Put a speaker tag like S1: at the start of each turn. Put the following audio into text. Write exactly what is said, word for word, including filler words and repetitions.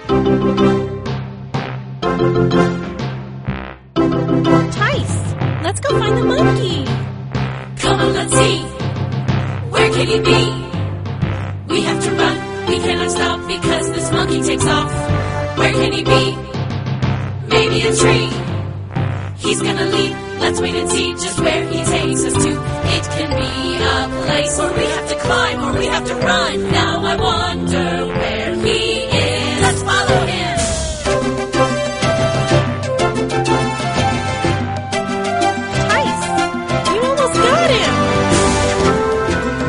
S1: Tice, let's go find the monkey.
S2: Come on, let's see. Where can he be? We have to run. We cannot stop because this monkey takes off. Where can he be? Maybe a tree. He's gonna leap. Let's wait and see just where he takes us to. It can be a place where we have to climb or we have to run. Now I wonder where